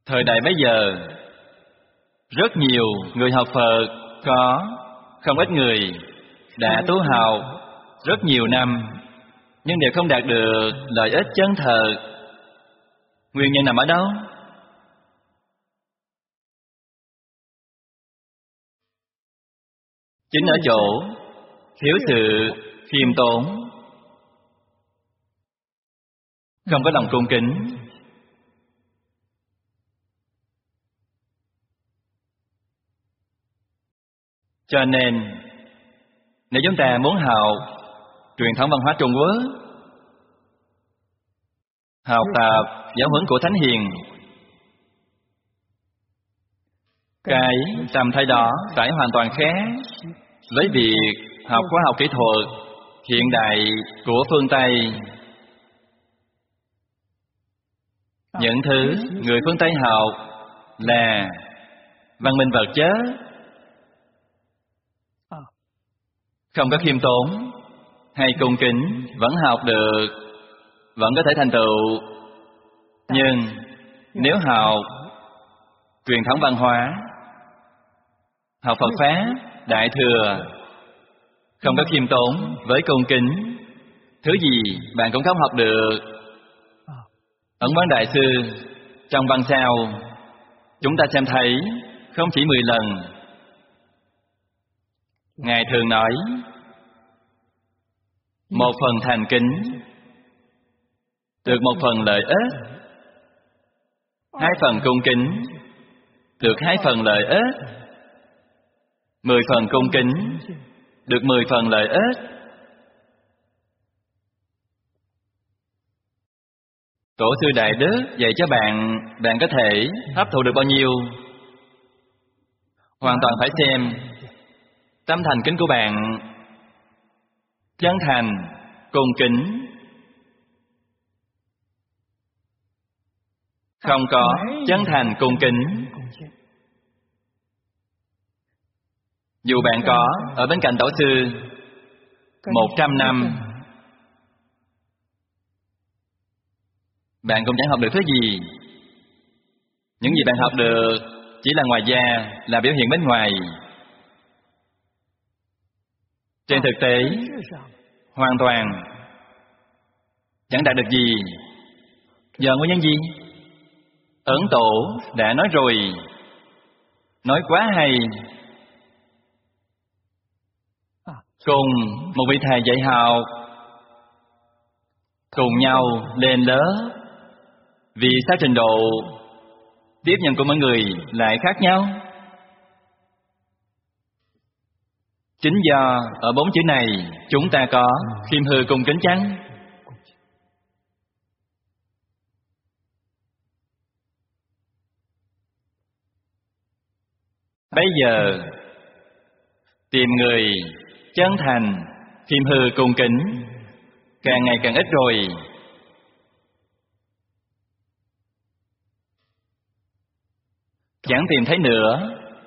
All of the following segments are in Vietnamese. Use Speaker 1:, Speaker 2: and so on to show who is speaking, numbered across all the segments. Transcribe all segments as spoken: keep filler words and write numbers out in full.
Speaker 1: Thời đại bây giờ, rất nhiều người học Phật có không ít người đã tu học rất nhiều năm, nhưng đều không đạt được lợi ích chân thật. Nguyên nhân nằm ở đâu? Chính ở chỗ thiếu sự khiêm tốn, không có lòng cung kính. Cho nên, nếu chúng ta muốn học truyền thống văn hóa Trung Quốc, học tập giáo huấn của Thánh Hiền, cái tâm thái đó phải hoàn toàn khác với việc học khoa học kỹ thuật hiện đại của phương Tây. Những thứ người phương Tây học là văn minh vật chất, không có khiêm tốn hay cung kính, vẫn học được, vẫn có thể thành tựu. Nhưng nếu học truyền thống văn hóa, học Phật Pháp, Đại Thừa, không có khiêm tốn với cung kính, thứ gì bạn cũng không học được. Ấn Quán Đại Sư trong văn sao, chúng ta xem thấy không chỉ mười lần. Ngài thường nói, một phần thành kính được một phần lợi ích, hai phần cung kính được hai phần lợi ích, mười phần cung kính được mười phần lợi ích. Tổ sư Đại Đức dạy cho bạn, bạn có thể hấp thụ được bao nhiêu? Hoàn toàn phải xem tâm thành kính của bạn. Chân thành, cung kính, không có chân thành cung kính, dù bạn có ở bên cạnh tổ sư một trăm năm, bạn cũng chẳng học được thứ gì. Những gì bạn học được chỉ là ngoài da, là biểu hiện bên ngoài. Trên thực tế, hoàn toàn chẳng đạt được gì. Giờ nguyên nhân gì? Ấn Tổ đã nói rồi, nói quá hay. Cùng một vị thầy dạy học, cùng nhau lên lớp, vì sao trình độ tiếp nhận của mọi người lại khác nhau? Chính do ở bốn chữ này chúng ta có khiêm hư cung kính chăng? Bây giờ tìm người chân thành, khiêm hư cung kính càng ngày càng ít rồi. Chẳng tìm thấy nữa.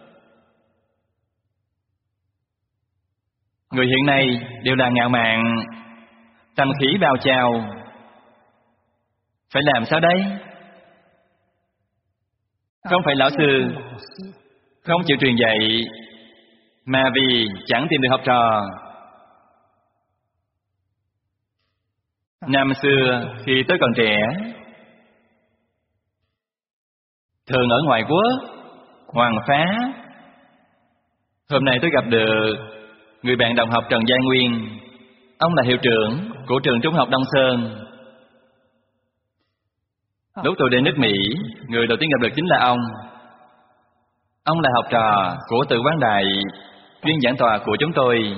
Speaker 1: Người hiện nay đều là ngạo mạn, tâm khí bao trào. Phải làm sao đây? Không phải lão sư không chịu truyền dạy, mà vì chẳng tìm được học trò. Năm xưa khi tôi còn trẻ, thường ở ngoại quốc, Hoàng Phá. Hôm nay tôi gặp được người bạn đồng học Trần Gia Nguyên. Ông là hiệu trưởng của trường Trung học Đông Sơn. Lúc tôi đến nước Mỹ, người đầu tiên gặp được chính là ông. Ông là học trò của Từ Quán Đại, chuyên giảng tòa của chúng tôi.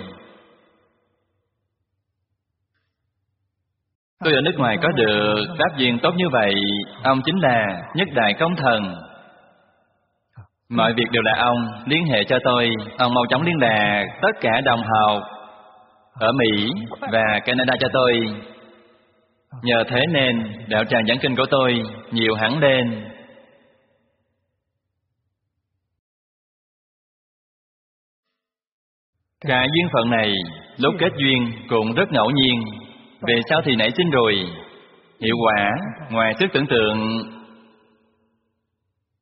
Speaker 1: Tôi ở nước ngoài có được đáp duyên tốt như vậy. Ông chính là nhất đại công thần. Mọi việc đều là ông liên hệ cho tôi. Ông mau chóng liên lạc tất cả đồng học ở Mỹ và Canada cho tôi. Nhờ thế nên đạo tràng giảng kinh của tôi nhiều hẳn lên. Cái duyên phận này lúc kết duyên cũng rất ngẫu nhiên, về sau thì nảy sinh rồi. Hiệu quả ngoài sức tưởng tượng.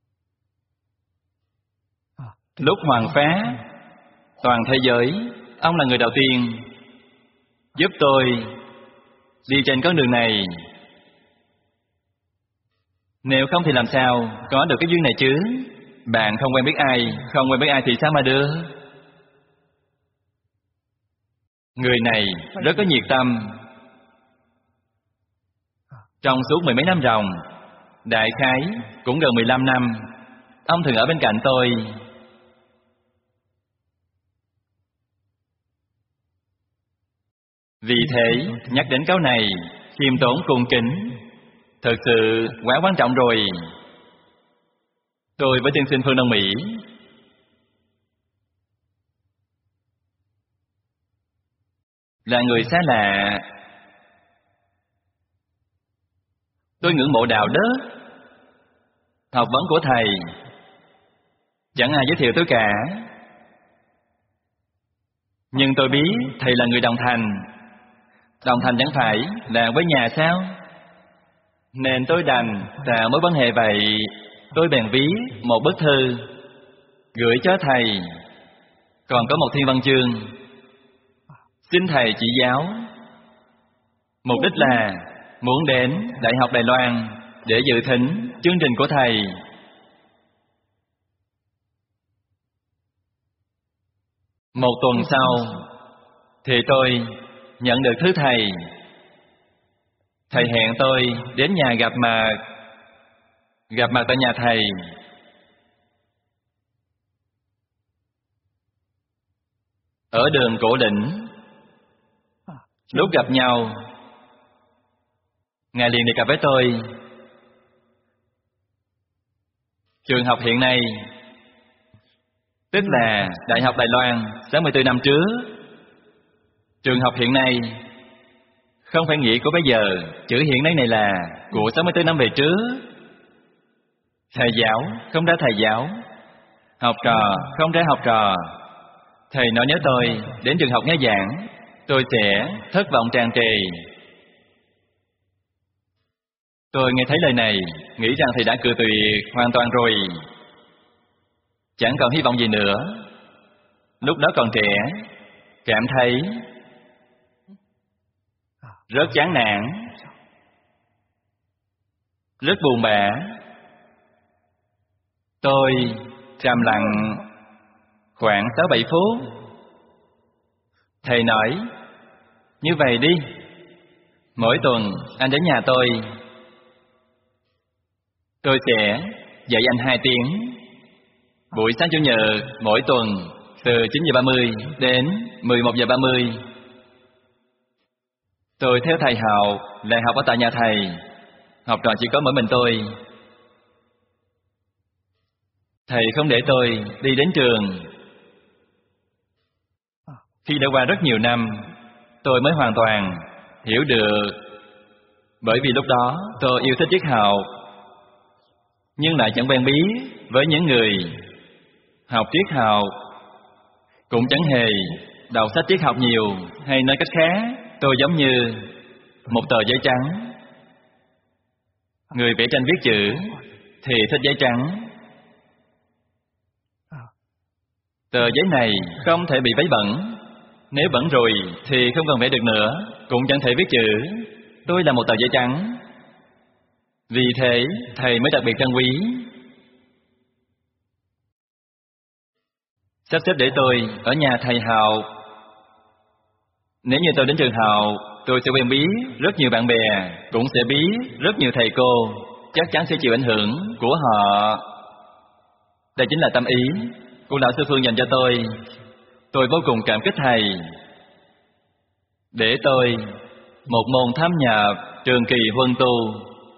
Speaker 1: Lúc hoằng phá toàn thế giới, ông là người đầu tiên giúp tôi đi trên con đường này. Nếu không thì làm sao có được cái duyên này chứ? Bạn không quen biết ai, không quen biết ai thì sao mà được? Người này rất có nhiệt tâm. Trong suốt mười mấy năm ròng, đại khái cũng gần mười lăm năm, ông thường ở bên cạnh tôi. Vì thế, nhắc đến câu này, khiêm tốn cung kính, thật sự quá quan trọng rồi. Tôi với tiên sinh Phương Đông Mỹ là người xa lạ. Tôi ngưỡng mộ đạo đức, học vấn của thầy, chẳng ai giới thiệu tôi cả. Nhưng tôi biết thầy là người Đồng Thành. Đồng Thành chẳng phải là với nhà sao? Nên tôi đành tạo mối quan hệ vậy. Tôi bèn viết một bức thư gửi cho thầy, còn có một thiên văn chương, xin thầy chỉ giáo. Mục đích là muốn đến Đại học Đài Loan để dự thính chương trình của thầy. Một tuần sau thì tôi nhận được thư thầy. Thầy hẹn tôi đến nhà gặp mặt. Gặp mặt tại nhà thầy. Ở đường Cổ Đỉnh. Lúc gặp nhau, Ngài liền đề cập với tôi, trường học hiện nay, tức là Đại học Đài Loan sáu mươi tư năm trước. Trường học hiện nay không phải nghĩa của bây giờ. Chữ hiện nay này là của sáu mươi tư năm về trước. Thầy giáo không ra thầy giáo, học trò không ra học trò. Thầy nói nếu tôi đến trường học nghe giảng, tôi sẽ thất vọng tràn trề. Tôi nghe thấy lời này, nghĩ rằng thầy đã cự tuyệt hoàn toàn rồi, chẳng còn hy vọng gì nữa. Lúc đó còn trẻ, cảm thấy rất chán nản, rất buồn bã. Tôi trầm lặng khoảng sáu bảy phút. Thầy nói, như vậy đi, mỗi tuần anh đến nhà tôi, tôi sẽ dạy anh hai tiếng. Buổi sáng Chủ nhật mỗi tuần từ chín giờ ba mươi đến mười một giờ ba mươi. Tôi theo thầy học, lại học ở tại nhà thầy. Học trò chỉ có mỗi mình tôi. Thầy không để tôi đi đến trường. Khi đã qua rất nhiều năm, tôi mới hoàn toàn hiểu được. Bởi vì lúc đó tôi yêu thích triết học, nhưng lại chẳng quen biết với những người học triết học, cũng chẳng hề đọc sách triết học nhiều. Hay nói cách khác, tôi giống như một tờ giấy trắng. Người vẽ tranh viết chữ thì thích giấy trắng. Tờ giấy này không thể bị vấy bẩn. Nếu bẩn rồi thì không còn vẽ được nữa, cũng chẳng thể viết chữ. Tôi là một tờ giấy trắng. Vì thế thầy mới đặc biệt trân quý, sắp xếp để tôi ở nhà thầy học. Nếu như tôi đến trường học, tôi sẽ quen biết rất nhiều bạn bè, cũng sẽ biết rất nhiều thầy cô, chắc chắn sẽ chịu ảnh hưởng của họ. Đây chính là tâm ý của lão sư Phương dành cho tôi. Tôi vô cùng cảm kích thầy để tôi một môn thâm nhập trường kỳ huân tu,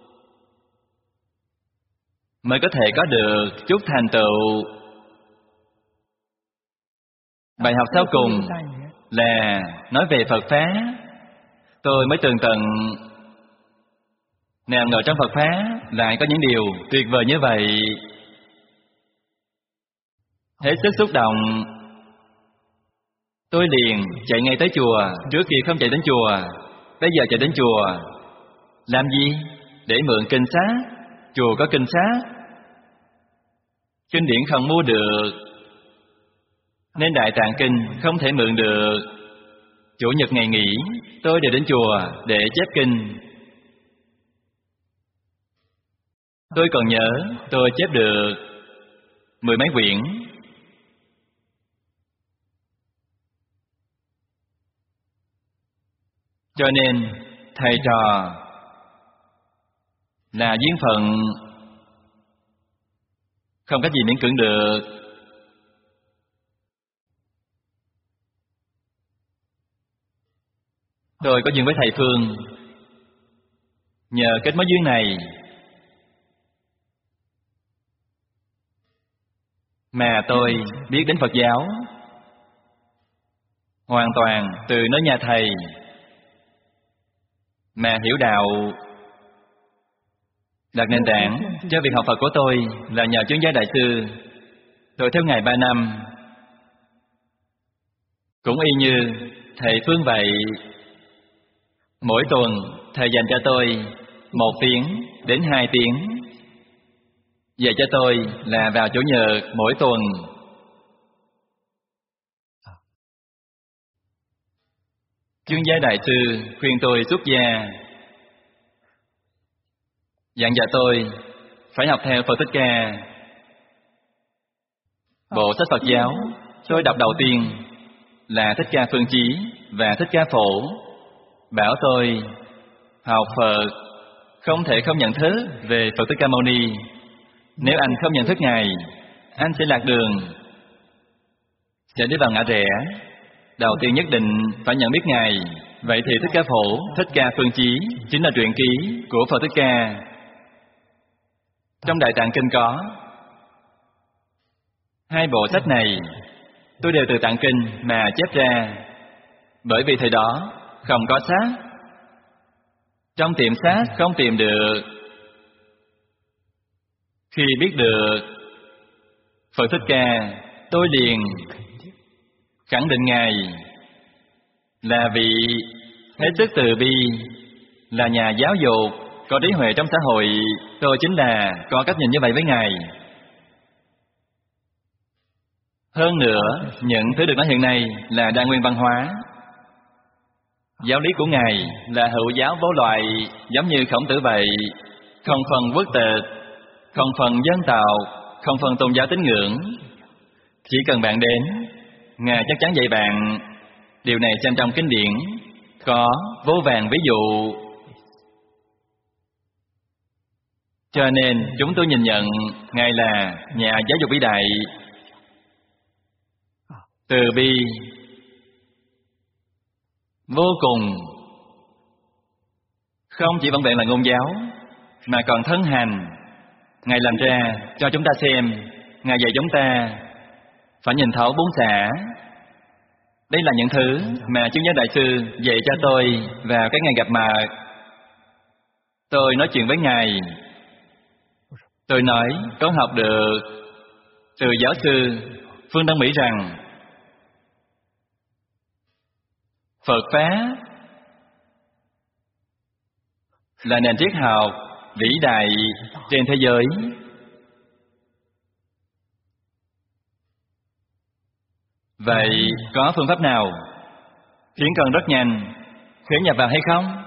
Speaker 1: mới có thể có được chút thành tựu. Bài học sau cùng là nói về Phật Pháp. Tôi mới tường tận, nào ngờ trong Phật Pháp lại có những điều tuyệt vời như vậy. Hết sức xúc động, tôi liền chạy ngay tới chùa. Trước kia không chạy đến chùa, bây giờ chạy đến chùa. Làm gì? Để mượn kinh sách. Chùa có kinh sách. Kinh điển không mua được, Nên Đại Tạng Kinh không thể mượn được. Chủ nhật ngày nghỉ, tôi đều đến chùa để chép kinh. Tôi còn nhớ tôi chép được mười mấy quyển. Cho nên thầy trò là duyên phận, không có gì miễn cưỡng được. Tôi có duyên với thầy Phương, nhờ kết mối duyên này mà tôi biết đến Phật giáo hoàn toàn từ nơi nhà thầy, mà hiểu đạo đặt nền tảng cho việc học Phật của tôi là nhờ chứng giác đại sư. Tôi theo Ngài ba năm, cũng y như thầy Phương vậy. Mỗi tuần thầy dành cho tôi một tiếng đến hai tiếng, dạy cho tôi là vào chủ nhật mỗi tuần. Chứng giác đại sư khuyên tôi xuất gia, dặn dò tôi phải học theo Phật Thích Ca. Bộ sách Phật giáo tôi đọc đầu tiên là Thích Ca Phương Chí và Thích Ca Phổ, bảo tôi học Phật không thể không nhận thức về Phật Thích Ca Mâu Ni. Nếu anh không nhận thức Ngài, anh sẽ lạc đường, sẽ đi vào ngã rẽ. Đầu tiên nhất định phải nhận biết Ngài. Vậy thì Thích Ca Phổ, Thích Ca Phương Chí chính là truyện ký của Phật Thích Ca. Trong Đại Tạng Kinh có hai bộ sách này, tôi đều từ Tạng Kinh mà chép ra. Bởi vì thời đó không có sách, trong tiệm sách không tìm được. Khi biết được Phật Thích Ca, tôi liền khẳng định Ngài là vị hết sức từ bi, là nhà giáo dục, có trí huệ trong xã hội. Tôi chính là có cách nhìn như vậy với Ngài. Hơn nữa, những thứ được nói hiện nay là đa nguyên văn hóa. Giáo lý của Ngài là hữu giáo vô loại, giống như Khổng Tử vậy, không phân quốc tịch, không phân dân tộc, không phân tôn giáo tín ngưỡng. Chỉ cần bạn đến, Ngài chắc chắn dạy bạn. Điều này xem trong kinh điển có vô vàn ví dụ. Cho nên chúng tôi nhìn nhận Ngài là nhà giáo dục vĩ đại, từ bi vô cùng. Không chỉ vỏn vẹn là ngôn giáo, mà còn thân hành. Ngài làm ra cho chúng ta xem. Ngài dạy chúng ta phải nhìn thấu bốn xã. Đây là những thứ mà chứng giác đại sư dạy cho tôi vào cái ngày gặp mặt. Tôi nói chuyện với Ngài. Tôi nói con học được từ giáo sư Phương Đông Mỹ rằng Phật Pháp là nền triết học vĩ đại trên thế giới. Vậy có phương pháp nào khiến con rất nhanh khởi nhập vào hay không?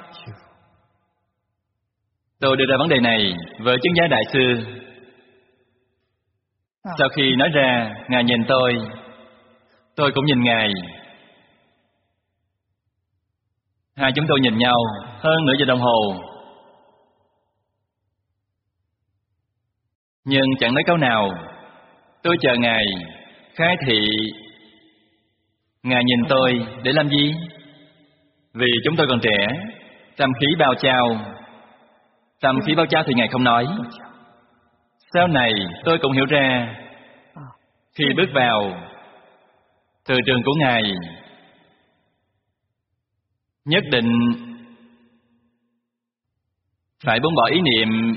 Speaker 1: Tôi đưa ra vấn đề này với chứng giác đại sư. Sau khi nói ra, Ngài nhìn tôi, tôi cũng nhìn Ngài. Hai chúng tôi nhìn nhau hơn nửa giờ đồng hồ, nhưng chẳng nói câu nào. Tôi chờ Ngài khai thị. Ngài nhìn tôi để làm gì? Vì chúng tôi còn trẻ, tâm khí bao trao. Tâm khí bao trao thì Ngài không nói. Sau này tôi cũng hiểu ra, khi bước vào từ trường của Ngài, nhất định phải buông bỏ ý niệm,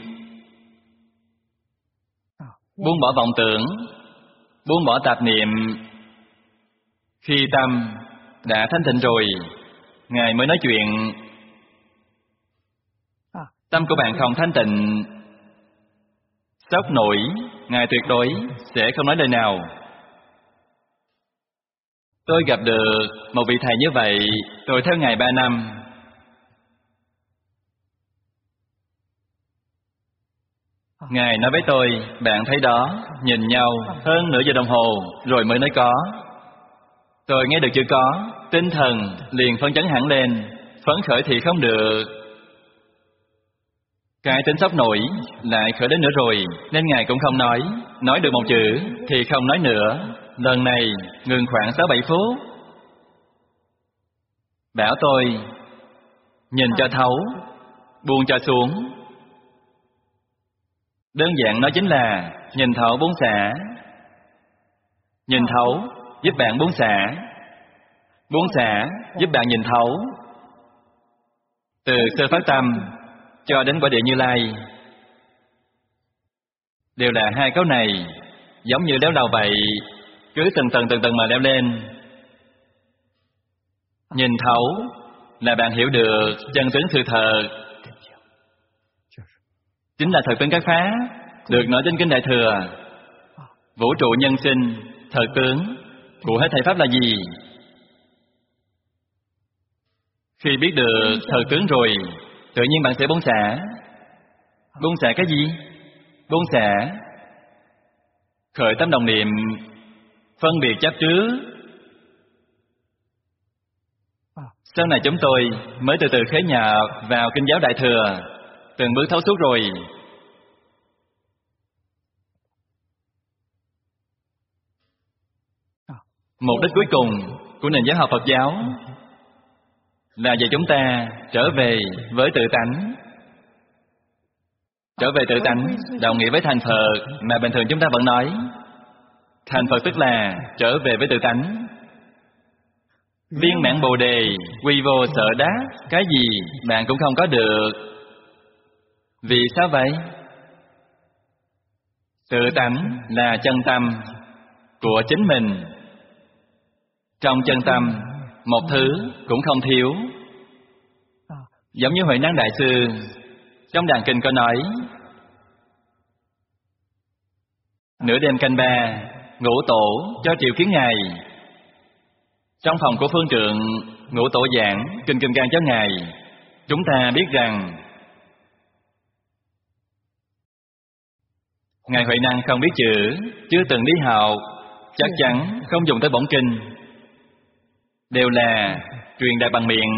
Speaker 1: buông bỏ vọng tưởng, buông bỏ tạp niệm. Khi tâm đã thanh tịnh rồi, Ngài mới nói chuyện. Tâm của bạn không thanh tịnh, sốc nổi, Ngài tuyệt đối sẽ không nói lời nào. Tôi gặp được một vị thầy như vậy, tôi theo Ngài ba năm. Ngài nói với tôi, bạn thấy đó, nhìn nhau hơn nửa giờ đồng hồ rồi mới nói có. Tôi nghe được chữ có, tinh thần liền phấn chấn hẳn lên, phấn khởi thì không được. Cái tính sốc nổi lại khởi đến nữa rồi, nên Ngài cũng không nói. Nói được một chữ thì không nói nữa. Lần này ngừng khoảng sáu bảy phút. Bảo tôi nhìn cho thấu, buông cho xuống. Đơn giản nói chính là nhìn thấu buông xả. Nhìn thấu giúp bạn buông xả, buông xả giúp bạn nhìn thấu. Từ sơ phát tâm cho đến quả địa Như Lai đều là hai câu này, giống như leo đầu vậy, cứ từng tầng từng tầng mà leo lên. Nhìn thấu là bạn hiểu được chân tướng sự thật, chính là thật tướng các pháp được nói trên kinh Đại Thừa. Vũ trụ nhân sinh, thật tướng của hết thảy pháp là gì? Khi biết được thật tướng rồi, tự nhiên bạn sẽ buông xả. Buông xả cái gì? Buông xả khởi tâm đồng niệm phân biệt chấp trước. Sau này chúng tôi mới từ từ khế nhập vào kinh giáo Đại Thừa, từng bước thấu suốt rồi. Mục đích cuối cùng của nền giáo học Phật giáo là để chúng ta trở về với tự tánh. Trở về tự tánh đồng nghĩa với thành Phật mà bình thường chúng ta vẫn nói. Thành Phật tức là trở về với tự tánh. Viên mãn Bồ Đề, quy vô sở đắc, cái gì bạn cũng không có được. Vì sao vậy? Tự tánh là chân tâm của chính mình. Trong chân tâm, một thứ cũng không thiếu. Giống như Huệ Năng Đại Sư trong Đàn Kinh có nói, nửa đêm canh ba, Ngũ Tổ cho triệu kiến Ngài. Trong phòng của phương trượng, Ngũ Tổ giảng Kinh Kim Cang cho Ngài. Chúng ta biết rằng Ngài Huệ Năng không biết chữ, chưa từng đi học, chắc chắn không dùng tới bổn kinh, đều là truyền đạt bằng miệng.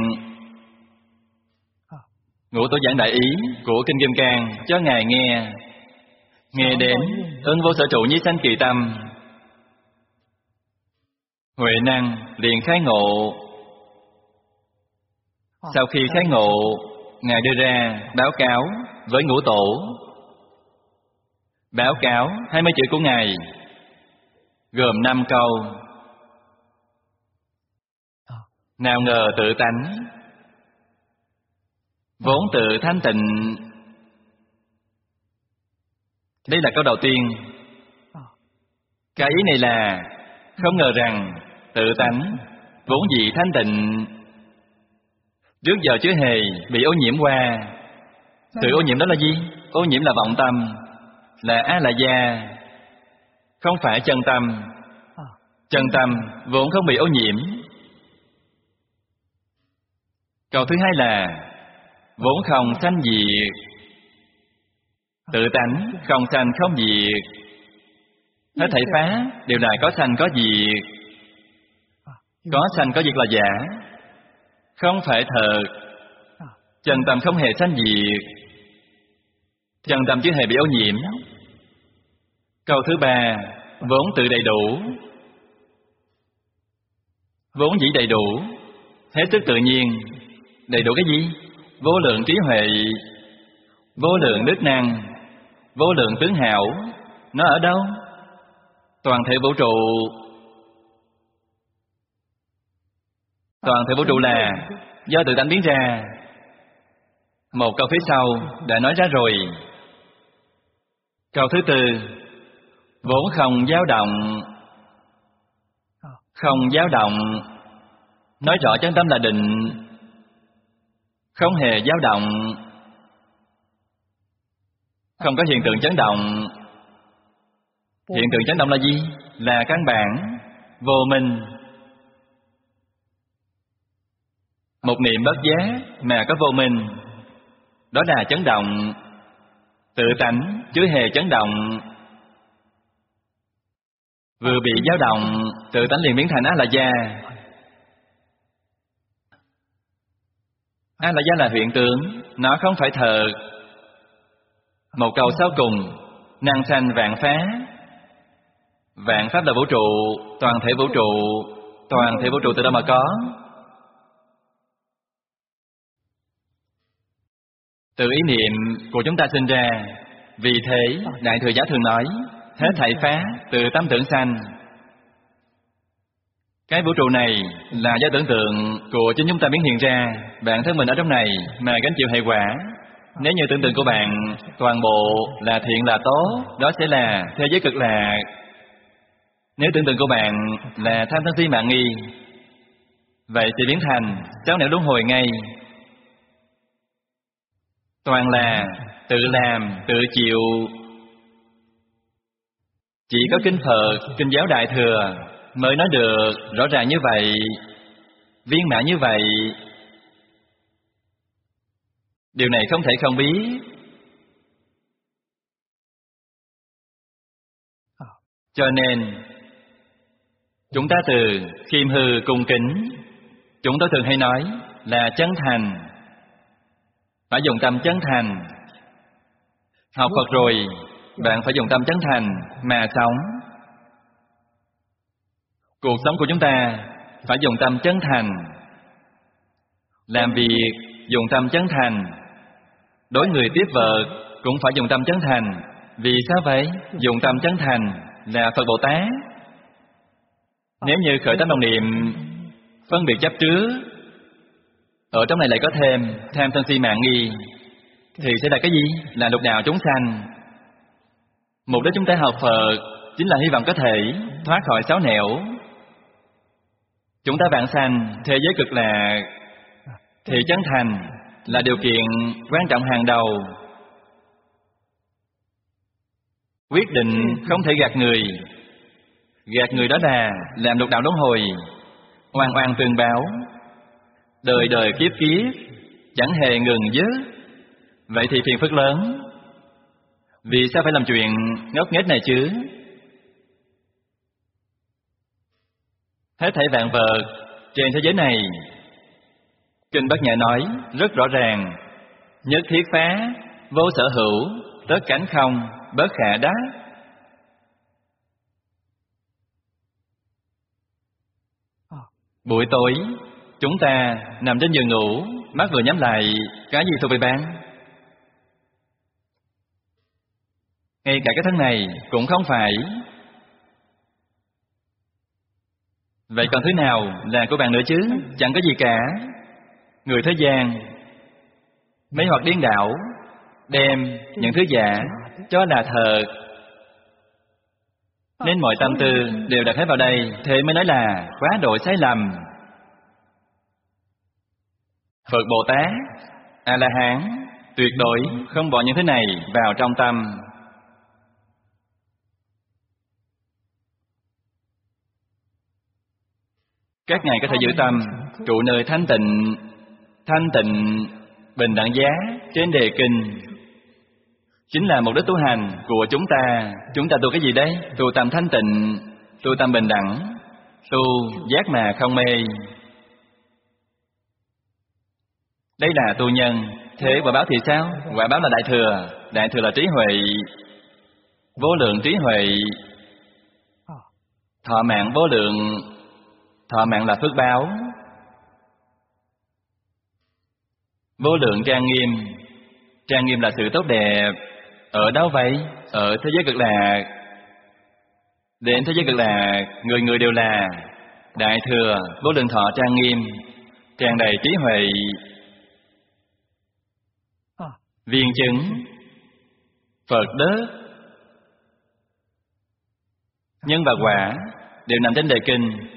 Speaker 1: Ngũ Tổ giảng đại ý của Kinh Kim Cang cho Ngài nghe. Nghe đến ưng vô sở trụ nhi sanh kỳ tâm, Huệ Năng liền khai ngộ. Sau khi khai ngộ, Ngài đưa ra báo cáo với Ngũ Tổ. Báo cáo hai mươi chữ của Ngài gồm năm câu. Nào ngờ tự tánh vốn tự thanh tịnh. Đây là câu đầu tiên. Cái ý này là không ngờ rằng tự tánh vốn dĩ thanh tịnh, trước giờ chưa hề bị ô nhiễm qua. Sự ô nhiễm đó là gì? Ô nhiễm là vọng tâm, là a la gia, không phải chân tâm. Chân tâm vốn không bị ô nhiễm. Câu thứ hai là vốn không sanh diệt. Tự tánh không sanh không diệt. Hết thảy pháp đều là có sanh có diệt. Có sanh có diệt là giả, không phải thật. Chân tâm không hề sanh diệt, chân tâm chưa hề bị ô nhiễm. Câu thứ ba, vốn tự đầy đủ. Vốn dĩ đầy đủ, hết sức tự nhiên. Đầy đủ cái gì? Vô lượng trí huệ, vô lượng đức năng, vô lượng tướng hảo. Nó ở đâu? Toàn thể vũ trụ. Toàn thể vũ trụ là do tự tánh biến ra. Một câu phía sau đã nói ra rồi. Câu thứ tư, vốn không dao động. Không dao động, nói rõ chân tâm là định, không hề dao động, không có hiện tượng chấn động. Hiện tượng chấn động là gì? Là căn bản vô minh. Một niệm bất giác mà có vô minh, đó là chấn động tự tánh, chứ hề chấn động. Vừa bị dao động, tự tánh liền biến thành A-la-gia. A-la-gia là hiện tượng, nó không phải thật. Một câu sau cùng, năng sanh vạn phá. Vạn pháp là vũ trụ, toàn thể vũ trụ. Toàn thể vũ trụ từ đâu mà có? Từ ý niệm của chúng ta sinh ra. Vì thế, Đại Thừa Giáo thường nói, hết thảy phá, từ tâm tưởng sanh. Cái vũ trụ này là do tưởng tượng của chính chúng ta biến hiện ra. Bản thân mình ở trong này mà gánh chịu hệ quả. Nếu như tưởng tượng của bạn toàn bộ là thiện là tốt, đó sẽ là thế giới cực lạc. Nếu tưởng tượng của bạn là tham sân si mạng nghi, vậy thì biến thành sáu nẻo luân hồi ngay. Toàn là tự làm, tự chịu. Chỉ có kinh Phật, kinh giáo Đại Thừa mới nói được rõ ràng như vậy, viên mãn như vậy. Điều này không thể không biết. Cho nên chúng ta từ khiêm hư cung kính, chúng tôi thường hay nói là chân thành. Phải dùng tâm chân thành. Học Phật rồi, bạn phải dùng tâm chân thành mà sống. Cuộc sống của chúng ta phải dùng tâm chân thành. Làm việc dùng tâm chân thành. Đối người tiếp vật cũng phải dùng tâm chân thành. Vì sao vậy? Dùng tâm chân thành là Phật Bồ Tát. Nếu như khởi tâm đồng niệm phân biệt chấp trước, ở trong này lại có thêm tham sân si mạng nghi, thì sẽ là cái gì? Là lục đạo chúng sanh. Mục đích chúng ta học Phật chính là hy vọng có thể thoát khỏi sáu nẻo. Chúng ta vãng sanh thế giới cực lạc, thì chân thành là điều kiện quan trọng hàng đầu. Quyết định không thể gạt người. Gạt người đó là làm lục đạo luân hồi, oan oan tương báo, đời đời kiếp kiếp, chẳng hề ngừng dứt. Vậy thì phiền phức lớn. Vì sao phải làm chuyện ngốc nghếch này chứ? Hết thảy vạn vật trên thế giới này, Kinh Bát Nhã nói rất rõ ràng: nhất thiết phá, vô sở hữu, tất cánh không, bất khả đắc. Buổi tối, chúng ta nằm trên giường ngủ, mắt vừa nhắm lại, cái gì thuộc về bạn? Ngay cả cái thân này cũng không phải. Vậy còn thứ nào là của bạn nữa chứ? Chẳng có gì cả. Người thế gian mê hoặc điên đảo, đem những thứ giả cho là thật, nên mọi tâm tư đều đặt hết vào đây, thế mới nói là quá độ sai lầm. Phật Bồ Tát, A-la-hán tuyệt đối không bỏ những thứ này vào trong tâm. Các ngài có thể giữ tâm trụ nơi thanh tịnh, thanh tịnh bình đẳng giá trên đề kinh, chính là mục đích tu hành của chúng ta. Chúng ta tu cái gì đấy? Tu tâm thanh tịnh, tu tâm bình đẳng, tu giác mà không mê. Đây là tu nhân. Thế quả báo thì sao? Quả báo là đại thừa. Đại thừa là trí huệ, vô lượng trí huệ, thọ mạng vô lượng. Thọ mạng là phước báo, vô lượng trang nghiêm. Trang nghiêm là sự tốt đẹp. Ở đâu vậy? Ở thế giới cực lạc. Đến thế giới cực lạc, người người đều là đại thừa, vô lượng thọ trang nghiêm, tràn đầy trí huệ. Viên chứng Phật đất, nhân và quả đều nằm trên đề kinh.